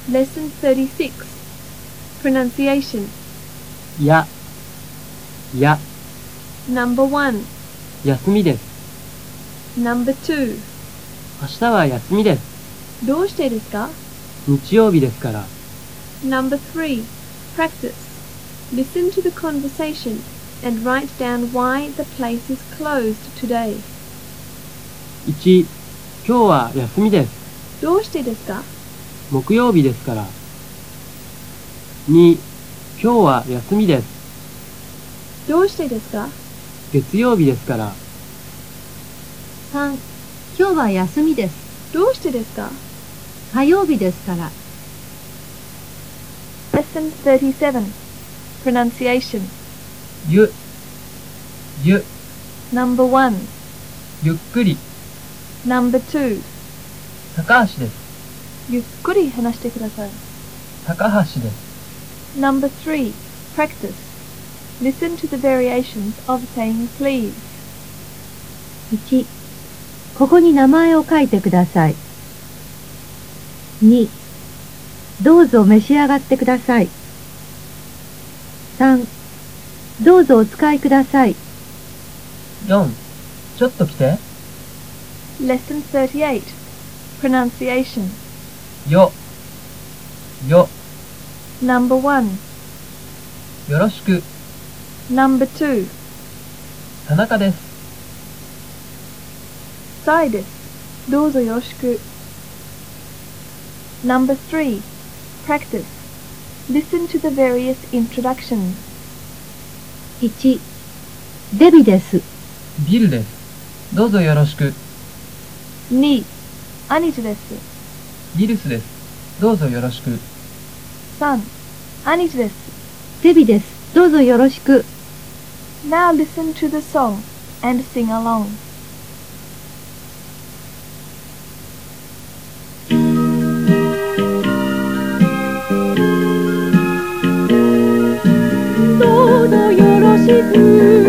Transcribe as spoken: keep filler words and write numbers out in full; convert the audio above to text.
Lesson thirty-six. Pronunciation. や、や、 Number one. 休みです。 Number two. 明日は休みです。 どうしてですか？ 日曜日ですから。 Number three. Practice. Listen to the conversation and write down why the place is closed today. いち、今日は休みです。 どうしてですか？ 木曜日ですから。に、今日は休みです。 どうしてですか？ 月曜日ですから。 さん、今日は休みです。 どうしてですか？ 火曜日ですから。 Lesson thirty-seven. Pronunciation. ゆ、ゆ、 Number one. ゆっくり。 Number two. 高橋です。 ゆっくり話してください。 高橋です。 Number three. Practice. Listen to the variations of saying please. いち、ここに名前を書いてください。に、どうぞ召し上がってください。さん、どうぞお使いください。 よん、ちょっと来て。 Lesson thirty-eight. Pronunciation. よ、よ、 Number one. よろしく。 Number two. 田中です。 さいです。どうぞよろしく。Number three. Practice. Listen to the various introductions. いち、デビです。 ビルです。どうぞよろしく。 に、アニジです。 ギルスです。どうぞよろしく。 さん、アニジです。 デビです。どうぞよろしく。 Now listen to the song and sing along. どうぞよろしく。